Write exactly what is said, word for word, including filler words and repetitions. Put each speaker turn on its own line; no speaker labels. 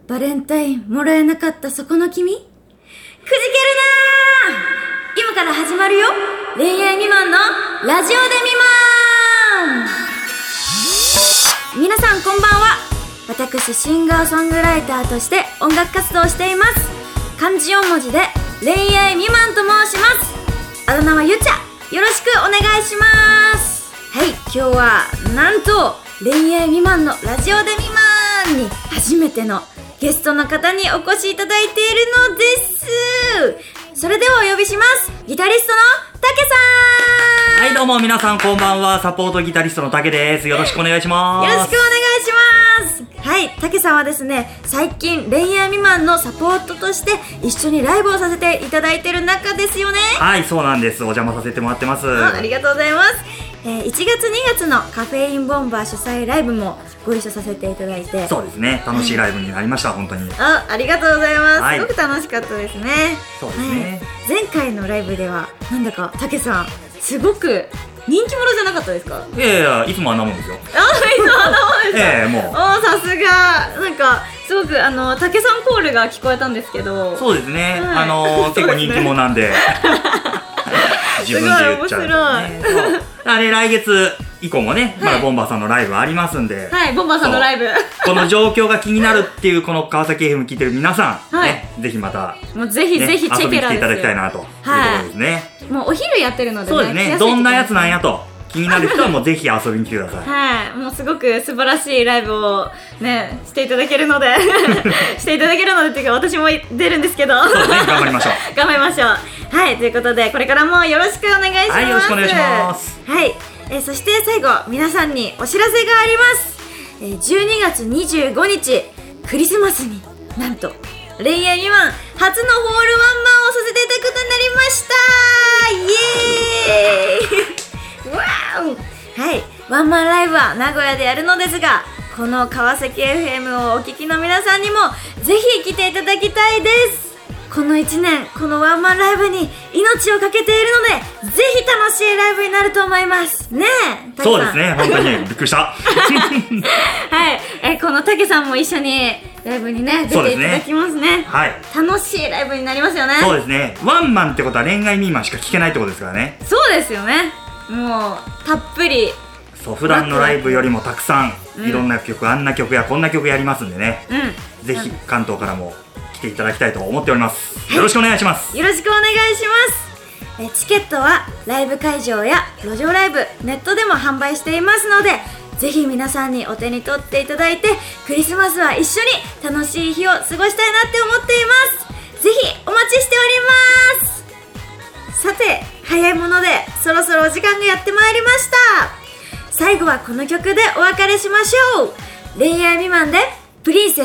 バレンタインもらえなかったそこの君、くじけるなー。今から始まるよ、恋愛未満のラジオで未満。皆さんこんばんは。私シンガーソングライターとして音楽活動をしています。漢字よん文字で恋愛未満と申します。あだ名はゆちゃ。よろしくお願いします。はい、今日はなんと恋愛未満のラジオで未満に初めてのゲストの方にお越しいただいているのです。それではお呼びします。ギタリストのたけさん。
はい、どうも皆さんこんばんは。サポートギタリストのたけです。よろしくお願いします。
よろしくお願いします。はい、たけさんはですね、最近恋愛未満のサポートとして一緒にライブをさせていただいている中ですよね。
はい、そうなんです。お邪魔させてもらってます。
あ、ありがとうございます。えー、いちがつにがつのカフェインボンバー主催ライブもご一緒させていただいて、
そうですね、楽しいライブになりました、はい、本当に。
あ、ありがとうございます、
はい、
すごく楽しかったですね。
そうですね、
はい、前回のライブではなんだかたけさんすごく人気者じゃなかったですか？
いやいや、いつもあんなもんですよ。
あ、いつもあんなもんですか？
ええ、もう
おー、さすが。なんかすごくあのたけさんコールが聞こえたんですけど。
そうですね、
はい、
あのー、結構人気者なんで自分で言っちゃう、ね、すごい面白い。あれ、来月以降もね、まだボンバーさんのライブありますんで、
はい、ボンバーさんのライブ
この状況が気になるっていうこの川崎 エフエム 聞いてる皆さん、はい、ね、ぜひまた
もうぜひぜひチェケラですよ、
遊びに来ていただきたいなというところですね。
もうお昼やってるのでね、
そうですね、どんなやつなんやと気になる人はもうぜひ遊びに来てください。
はい、もうすごく素晴らしいライブをねしていただけるのでしていただけるのでっていうか、私も出るんですけど、
そうですね、頑張りましょう。
頑張りましょう。はい、ということでこれからもよろしくお願いします。
はい、よろしくお願いします。
はい、えー、そして最後皆さんにお知らせがあります。えー、じゅうにがつにじゅうごにちクリスマスになんと恋愛未満初のホールワンマンをさせていただくことになりました。イエーイわー、はい、ワンマンライブは名古屋でやるのですが、この川崎 エフエム をお聞きの皆さんにもぜひ来ていただきたいです。このいちねんこのワンマンライブに命をかけているので、ぜひ楽しいライブになると思いますね。え、
そうですね、本当にびっくりしたはい、
えこのたけさんも一緒にライブにね出ていただきますね。
ね、はい、
楽しいライブになりますよね。
そうですね、ワンマンってことは恋愛未満しか聞けないってことですからね。
そうですよね、もうたっぷり。
そう、普段のライブよりもたくさん、うん、いろんな曲、あんな曲やこんな曲やりますんでね、うん、ぜひ関東からも来ていただきたいと思っております、はい、よろしくお願いします。
よろしくお願いします。えチケットはライブ会場や路上ライブ、ネットでも販売していますので、ぜひ皆さんにお手に取っていただいて、クリスマスは一緒に楽しい日を過ごしたいなって思っています。ぜひお待ちしております。さて、早いものでそろそろお時間がやってまいりました。最後はこの曲でお別れしましょう。恋愛未満でプリンセス。